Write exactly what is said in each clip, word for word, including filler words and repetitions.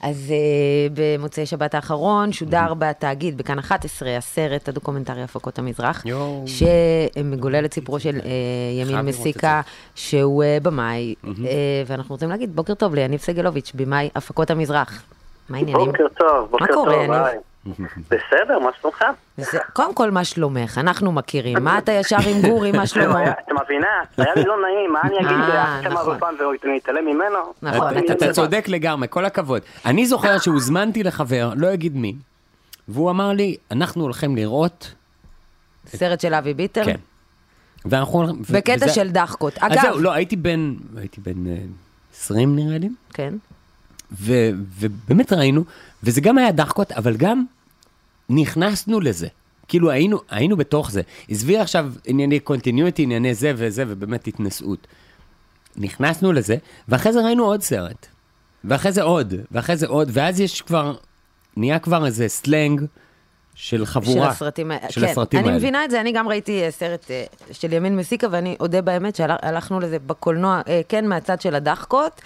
אז uh, במוצאי שבת האחרון שודר בתאגיד, בכאן אחת עשרה, הסרט הדוקומנטרי הפקות המזרח, שמגולל את סיפורו של uh, ימין מסיקה, שהוא uh, במאי, uh, ואנחנו רוצים להגיד, בוקר טוב ליניב סגלוביץ', במאי הפקות המזרח. מה העניינים? בוקר טוב, בוקר טוב. מה קורה, יניב? בסדר, מה שלומך? קודם כל, מה שלומך? אנחנו מכירים. מה אתה ישר עם גורי, מה שלמה? אתה מבינה? היה לי לא נעים, מה אני אגיד? כמה בפן ולהתעלם ממנו? נכון. אתה צודק לגמרי, כל הכבוד. אני זוכר שהוזמנתי לחבר, לא אגיד מי, והוא אמר לי, אנחנו הולכים לראות... סרט של אבי ביטר? כן. בקטע של דחקות. אז זהו, לא, הייתי בן... הייתי בן עשרים נראה לי. כן. ובאמת ראינו, וזה גם היה דחקות, אבל גם נכנסנו לזה. כאילו היינו, היינו בתוך זה. עזבי עכשיו ענייני continuity, ענייני זה וזה, ובאמת התנסות. נכנסנו לזה, ואחרי זה ראינו עוד סרט. ואחרי זה עוד, ואחרי זה עוד, ואז יש כבר, נהיה כבר איזה סלנג של חבורה. של הסרטים, של כן, הסרטים אני האלה. מבינה את זה, אני גם ראיתי סרט של ימין מסיקה, ואני עודה באמת שהלכנו לזה בקולנוע, כן, מהצד של הדחקות,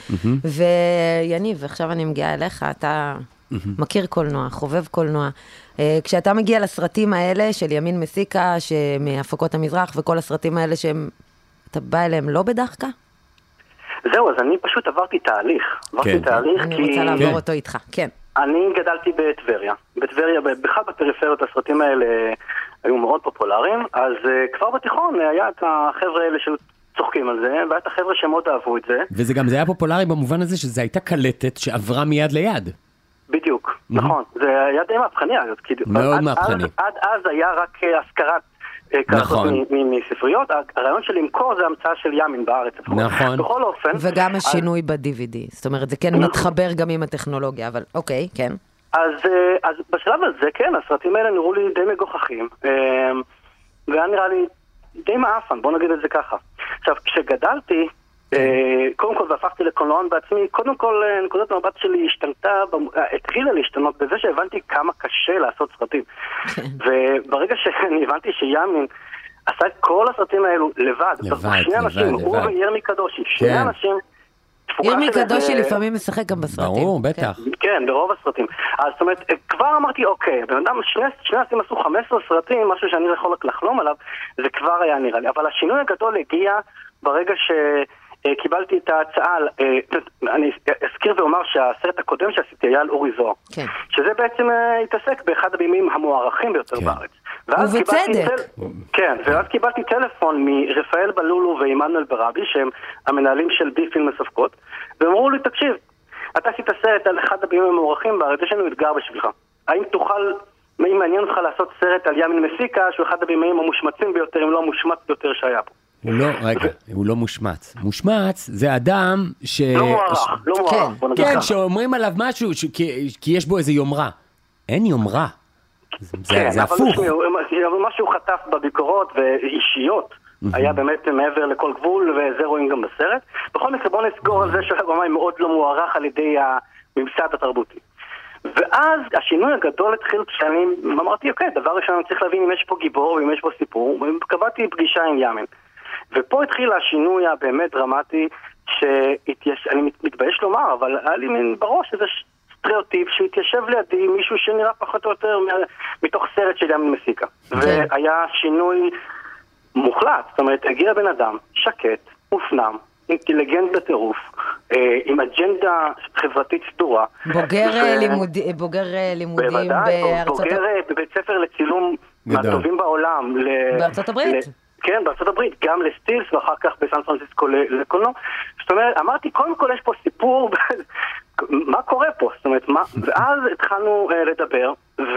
ויניב, עכשיו אני מגיעה אליך, אתה מכיר קולנוע, חובב קולנוע. כשאתה מגיע לסרטים האלה של ימין מסיקה, מהפקות המזרח, וכל הסרטים האלה שאתה בא אליהם לא בדחקה? זהו, אז אני פשוט עברתי תהליך. עברתי תהליך אני כי... רוצה לעבור אותו איתך, כן. אני גדלתי בטבריה. בטבריה, בכלל בפריפריות, הסרטים האלה היו מאוד פופולריים, אז כבר בתיכון היה את החבר'ה האלה שצוחקים על זה, והיה את החבר'ה שמאוד אהבו את זה. וזה גם, זה היה פופולרי במובן הזה שזה הייתה קלטת שעברה מיד ליד. בדיוק, נכון. זה היה די מהפכני, מאוד מהפכני. עד אז היה רק הזכרת נכון. מספריות, הרעיון של למכור זה המצאה של ימין בארץ. נכון. בכל אופן. וגם השינוי ב-די וי די, זאת אומרת, זה כן מתחבר גם עם הטכנולוגיה, אבל אוקיי, כן. אז, אז בשלב הזה, כן, הסרטים האלה נראו לי די מגוחכים, והיה נראה לי די מאפן, בוא נגיד את זה ככה. עכשיו, כשגדלתי, קודם כל והפכתי לקולנוען בעצמי, קודם כל נקודת המבט שלי השתנתה, התחילה להשתנות בזה שהבנתי כמה קשה לעשות סרטים. וברגע שאני הבנתי שימין עשה את כל הסרטים האזו לבד, לבד, שני אנשים, הוא וירמי קדושי, שני אנשים, ירמי קדושי לפעמים משחק גם בסרטים. ברור, בטח. כן, ברוב הסרטים. אז זאת אומרת, כבר אמרתי, אוקיי, בן אדם, שני אנשים עשו חמישה עשר סרטים, משהו שאני יכול לחלום עליו, זה כבר היה נראה לי. אבל השינוי הגדול הגיע ברגע ש... קיבלתי את ההצעה, אני אזכיר ואומר שהסרט הקודם שעשיתי היה על אורי זוהר, שזה בעצם התעסק באחד הבימים המוערכים ביותר בארץ. ובצדק. כן, ואז קיבלתי טלפון מרפאל בלולו ועמנואל ברבי, שהם המנהלים של בי פילם מספקות, ואמרו לי, תקשיב, אתה עשית סרט על אחד הבימים המוערכים בארץ, יש לנו אתגר בשבילך. האם תוכל, אם מעניין אותך לעשות סרט על ימין מסיקה, שהוא אחד הבימים המושמצים ביותר, אם לא המושמץ ביותר שהיה פה. הוא לא, רגע, הוא לא מושמץ. מושמץ זה אדם ש... לא מוערך, לא מוערך. כן, שאומרים עליו משהו, כי יש בו איזה יומרה. אין יומרה. זה הפוך. מה שהוא חטף בביקורות ואישיות, היה באמת מעבר לכל גבול, וזה רואים גם בסרט. בכל מקרה, בוא נסגור על זה שהבמאי מאוד לא מוערך על ידי הממסד התרבותי. ואז השינוי הגדול התחיל כשאני אמרתי, אוקיי, דבר ראשון אני צריך להבין אם יש פה גיבור ואם יש פה סיפור, וקבעתי פגישה עם ימין. ופה התחיל השינוי הבאמת דרמטי, שאני מתבייש לומר, אבל היה לי מן בראש איזה סטריאוטיפ שהתיישב לידי מישהו שנראה פחות או יותר מתוך סרט של ימין מסיקה. והיה שינוי מוחלט, זאת אומרת, הגיע בן אדם שקט, מופנם, אינטליגנט בטירוף, עם אג'נדה חברתית סדורה. בוגר לימודים בארצות הברית. בוגר בבית ספר לצילום מהטובים בעולם. בארצות הברית? כן, בארצות הברית, גם לסטילס ואחר כך בסן פרנסיסקו לקולנוע. זאת אומרת, אמרתי, קודם כל יש פה סיפור, מה קורה פה? זאת אומרת, ואז התחלנו לדבר, והוא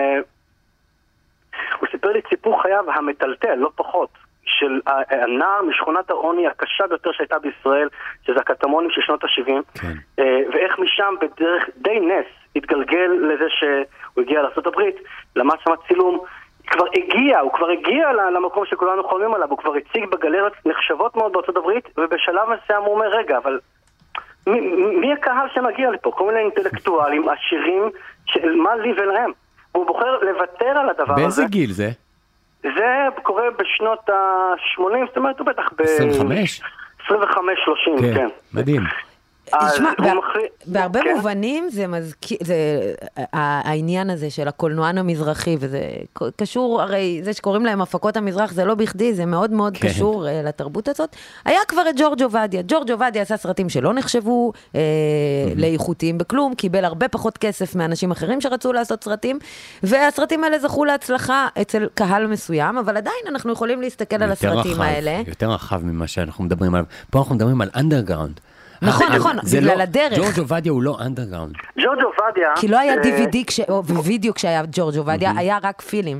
סיפר לי סיפור חייו המטלטל, לא פחות. של הנער משכונת העוני הקשה ביותר שהייתה בישראל, שזה הקטמונים של שנות ה-שבעים, כן. ואיך משם בדרך די נס התגלגל לזה שהוא הגיע לארצות הברית, למד שם צילום, כבר הגיע, הוא כבר הגיע למקום שכולנו חולמים עליו, הוא כבר הציג בגלריות נחשבות מאוד בארצות הברית, ובשלב מסוים הוא אומר, רגע, אבל מי, מי הקהל שמגיע לפה? כל מיני אינטלקטואלים, עשירים, של מה לי ולהם? והוא בוחר לוותר על הדבר באיזה הזה. באיזה גיל זה? זה קורה בשנות ה-שמונים, זאת אומרת, הוא בטח ב... עשרים וחמש? עשרים וחמש שלושים, כן. מדהים. תשמע, בהרבה מובנים זה מזכיר, העניין הזה של הקולנוען המזרחי, וזה קשור, הרי זה שקוראים להם הפקות המזרח, זה לא בכדי, זה מאוד מאוד קשור לתרבות הזאת. היה כבר את ג'ורג' עובדיה. ג'ורג' עובדיה עשה סרטים שלא נחשבו לאיכותיים בכלום, קיבל הרבה פחות כסף מאנשים אחרים שרצו לעשות סרטים, והסרטים האלה זכו להצלחה אצל קהל מסוים, אבל עדיין אנחנו יכולים להסתכל על הסרטים האלה. יותר רחב ממה שאנחנו מדברים עליו. פה אנחנו מדברים על אנדרגראונד. נכון, נכון, בגלל הדרך. ג'ורג' עובדיה הוא לא אנדרגראונד. ג'ורג' עובדיה... כי לא היה די וי די ווידאו כשהיה ג'ורג' עובדיה, היה רק פילים.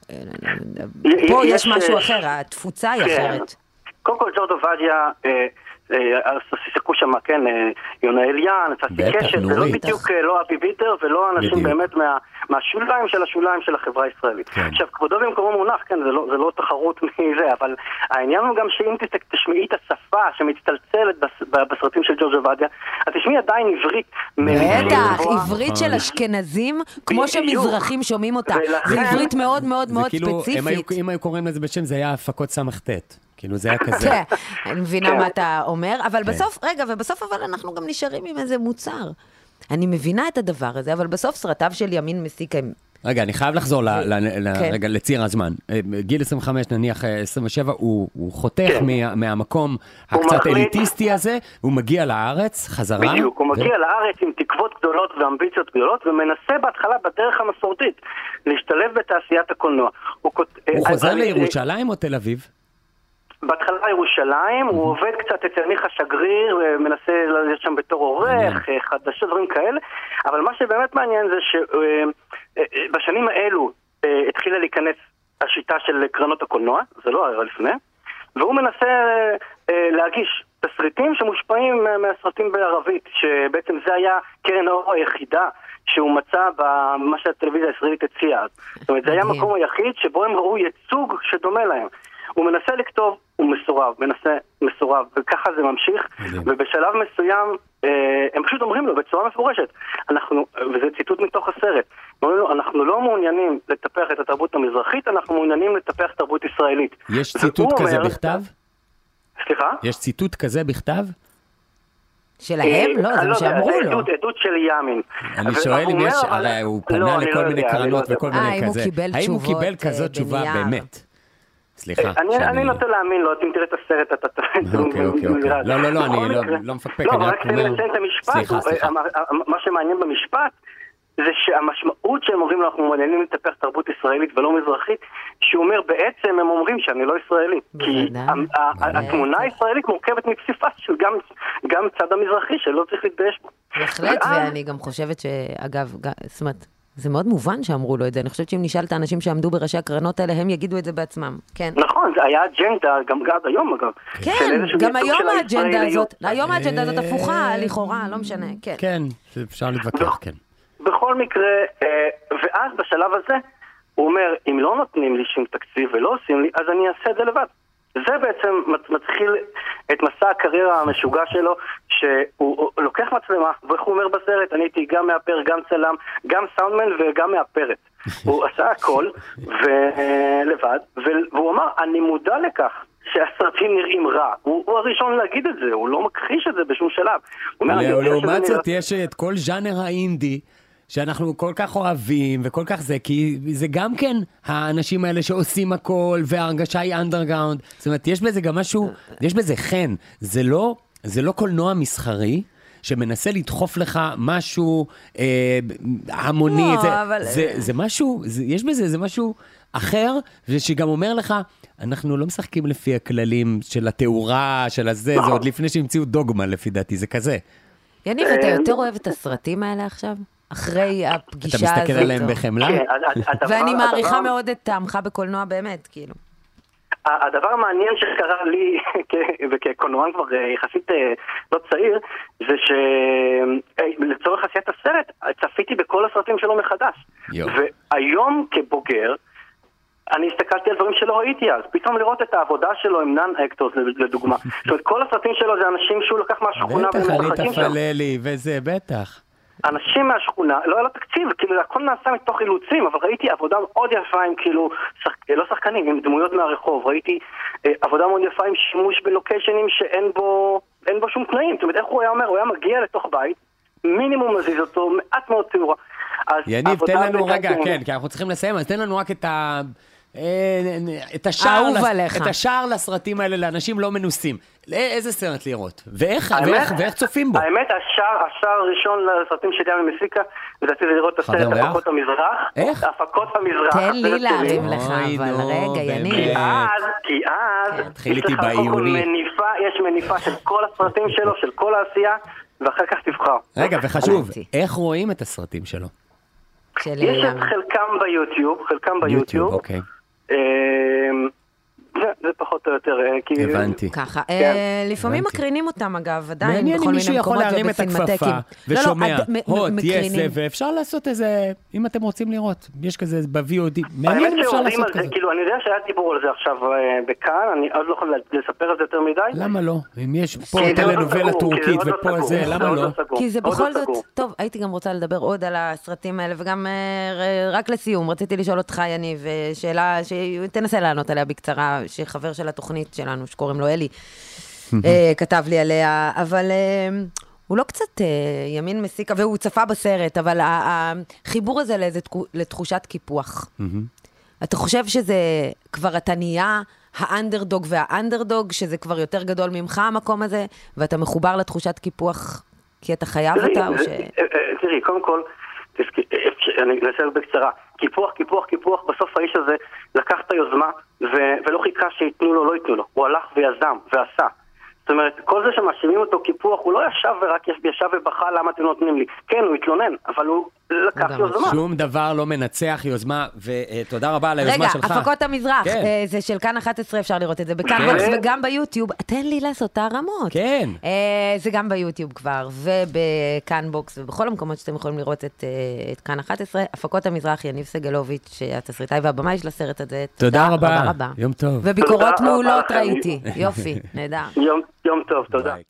פה יש משהו אחר, התפוצה היא אחרת. קודם כל ג'ורג' עובדיה... שיחקו שם, כן, יונה אליאן, צסי קשת, זה לא בדיוק לא אבי ביטר ולא אנשים באמת מהשוליים של השוליים של החברה הישראלית. עכשיו, כבודו במקומו מונח, כן, זה לא תחרות מזה, אבל העניין הוא גם שאם תשמעי את השפה שמצטלצלת בסרטים של ג'ורג' עובדיה, אז תשמעי עדיין עברית. בטח, עברית של אשכנזים, כמו שמזרחים שומעים אותה. זה עברית מאוד מאוד מאוד ספציפית. אם היו קוראים לזה בשם, זה היה הפקות סמכתת. כאילו זה היה כזה. כן, אני מבינה מה אתה אומר, אבל בסוף, רגע, ובסוף אבל אנחנו גם נשארים עם איזה מוצר. אני מבינה את הדבר הזה, אבל בסוף סרטיו של ימין מסיק הם... רגע, אני חייב לחזור לציר הזמן. גיל עשרים וחמש, נניח עשרים ושבע, הוא חותך מהמקום הקצת אליטיסטי הזה, הוא מגיע לארץ, חזרה. בדיוק, הוא מגיע לארץ עם תקוות גדולות ואמביציות גדולות, ומנסה בהתחלה בדרך המסורתית להשתלב בתעשיית הקולנוע. הוא חוזר לירושלים או תל אביב? בהתחלה ירושלים, הוא עובד קצת אצל מיכה שגריר, מנסה להיות שם בתור עורך, חדשות, דברים כאלה, אבל מה שבאמת מעניין זה שבשנים האלו התחילה להיכנס השיטה של קרנות הקולנוע, זה לא היה לפני, והוא מנסה להגיש תסריטים שמושפעים מהסרטים בערבית, שבעצם זה היה קרן האור היחידה שהוא מצא במה שהטלוויזיה הישראלית הציעה. זאת אומרת, זה היה המקום היחיד שבו הם ראו ייצוג שדומה להם. הוא מנסה לכתוב, הוא מסורב, מנסה מסורב, וככה זה ממשיך, ובשלב מסוים הם פשוט אומרים לו בצורה מפורשת, אנחנו, וזה ציטוט מתוך הסרט, אומרים לו, אנחנו לא מעוניינים לטפח את התרבות המזרחית, אנחנו מעוניינים לטפח תרבות ישראלית. יש ציטוט כזה אומר, בכתב? סליחה? יש ציטוט כזה בכתב? שלהם? לא, זה מה שאמרו לו. עדות, עדות של ימין. אני שואל אם יש, הרי הוא פנה לכל מיני קרנות וכל מיני כזה. האם הוא קיבל כזאת תשובה באמת? סליחה. אני נוטה להאמין לו, אם תראה את הסרט, אתה תראה. אוקיי, אוקיי, אוקיי. לא, לא, לא, אני לא מפקפק, אני רק אומר... סליחה, סליחה. מה שמעניין במשפט, זה שהמשמעות שהם אומרים לו, אנחנו מעוניינים לטפח תרבות ישראלית ולא מזרחית, שהוא אומר, בעצם הם אומרים שאני לא ישראלי. כי התמונה הישראלית מורכבת מפסיפס של גם צד המזרחי, שלא צריך להתבייש בו. בהחלט, ואני גם חושבת שאגב, זאת אומרת, זה מאוד מובן שאמרו לו את זה. אני חושבת שאם נשאל את האנשים שעמדו בראשי הקרנות האלה, הם יגידו את זה בעצמם. כן. נכון, זה היה אג'נדה, גם עד היום אגב. כן, גם היום האג'נדה הזאת, היום האג'נדה הזאת הפוכה, לכאורה, לא משנה, כן. כן, אפשר להתווכח, כן. בכל מקרה, ואז בשלב הזה, הוא אומר, אם לא נותנים לי שום תקציב ולא עושים לי, אז אני אעשה את זה לבד. זה בעצם מתחיל את מסע הקריירה המשוגע שלו, שהוא לוקח מצלמה, ואיך הוא אומר בסרט, אני הייתי גם מאפר, גם צלם, גם סאונדמן וגם מאפרת. הוא עשה הכל, ולבד, והוא אמר, אני מודע לכך שהסרטים נראים רע. הוא הראשון להגיד את זה, הוא לא מכחיש את זה בשום שלב. לעומת זאת, יש את כל ז'אנר האינדי, שאנחנו כל כך אוהבים וכל כך זה, כי זה גם כן האנשים האלה שעושים הכל, וההרגשה היא אנדרגראונד. זאת אומרת, יש בזה גם משהו, יש בזה חן. זה לא, זה לא קולנוע מסחרי, שמנסה לדחוף לך משהו אה, המוני. לא, זה, אבל... זה, זה משהו, זה, יש בזה, זה משהו אחר, ושגם אומר לך, אנחנו לא משחקים לפי הכללים של התאורה, של הזה, זה עוד לפני שהמציאו דוגמה לפי דעתי, זה כזה. יניב, אתה יותר אוהב את הסרטים האלה עכשיו? אחרי הפגישה הזאת. אתה מסתכל עליהם בחמלה? ואני מעריכה מאוד את טעמך בקולנוע באמת, כאילו. הדבר המעניין שקרה לי, וכקולנוען כבר יחסית לא צעיר, זה שלצורך עשיית הסרט, צפיתי בכל הסרטים שלו מחדש. והיום כבוגר, אני הסתכלתי על דברים שלא ראיתי אז, פתאום לראות את העבודה שלו עם נאן אקטורס לדוגמה. זאת אומרת, כל הסרטים שלו זה אנשים שהוא לקח מהשכונה בטח, עלית פללי וזה, בטח. אנשים מהשכונה, לא היה לו תקציב, כאילו הכל נעשה מתוך אילוצים, אבל ראיתי עבודה מאוד יפה עם כאילו, שח... לא שחקנים, עם דמויות מהרחוב, ראיתי אה, עבודה מאוד יפה עם שימוש בלוקיישנים שאין בו אין בו שום תנאים. זאת אומרת, איך הוא היה אומר? הוא היה מגיע לתוך בית, מינימום מזיז אותו, מעט מאוד תאורה. יניב, תן לנו רגע, כן, כי אנחנו צריכים לסיים, אז תן לנו רק את ה... את השער, את השער לסרטים האלה לאנשים לא מנוסים. איזה סרט לראות? ואיך, ואיך, ואיך צופים בו? האמת, השער, השער הראשון לסרטים של ימין מסיקה, לדעתי זה לראות את הסרט הפקות המזרח. איך? הפקות המזרח. תן לי להרים לך, אבל רגע, יניב. כי אז, כי אז, יש לך מניפה, יש מניפה של כל הסרטים שלו, של כל העשייה, ואחר כך תבחר. רגע, וחשוב, איך רואים את הסרטים שלו? יש את חלקם ביוטיוב, חלקם ביוטיוב. אוקיי. זה פחות או יותר, הבנתי. ככה, לפעמים מקרינים אותם אגב, עדיין מעניין אם מישהו יכול להרים את הכפפה ושומע, הוט, יש זה, ואפשר לעשות איזה, אם אתם רוצים לראות, יש כזה ב-וי או די, מעניין אם אפשר לעשות כזה. כאילו, אני יודע שהיה דיבור על זה עכשיו בכאן, אני עוד לא יכול לספר על זה יותר מדי. למה לא? אם יש פה טלנובלה טורקית ופה זה, למה לא? כי זה בכל זאת, טוב, הייתי גם רוצה לדבר עוד על הסרטים האלה, וגם רק לסיום, רציתי לשאול אותך, יניב, שאלה שתנסה לענות עליה בקצרה, שחבר של התוכנית שלנו, שקוראים לו אלי, כתב לי עליה, אבל הוא לא קצת ימין מסיקה, והוא צפה בסרט, אבל החיבור הזה לתחושת קיפוח. אתה חושב שזה כבר אתה נהיה האנדרדוג והאנדרדוג, שזה כבר יותר גדול ממך המקום הזה, ואתה מחובר לתחושת קיפוח, כי אתה חייב אותה, או ש... תראי, קודם כל, אני אנסה בקצרה, קיפוח, קיפוח, קיפוח, בסוף האיש הזה לקח את היוזמה ולא חיכה שיתנו לו, לא יתנו לו, הוא הלך ויזם ועשה. זאת אומרת, כל זה שמאשימים אותו קיפוח, הוא לא ישב ורק ישב ובכה למה אתם נותנים לי. כן, הוא התלונן, אבל הוא לקח יוזמה. שום דבר לא מנצח יוזמה, ותודה רבה על היוזמה שלך. רגע, הפקות המזרח, זה של כאן אחת עשרה, אפשר לראות את זה בכאן בוקס וגם ביוטיוב. תן לי לעשות את הרמות. כן. זה גם ביוטיוב כבר, ובכאן בוקס, ובכל המקומות שאתם יכולים לראות את כאן אחת עשרה. הפקות המזרח, יניב סגלוביץ', התסריטאי והבמאי של הסרט הזה. תודה רבה. יום טוב. וביקורות מעולות ראיתי. יופי, נהדר. יום טוב, תודה.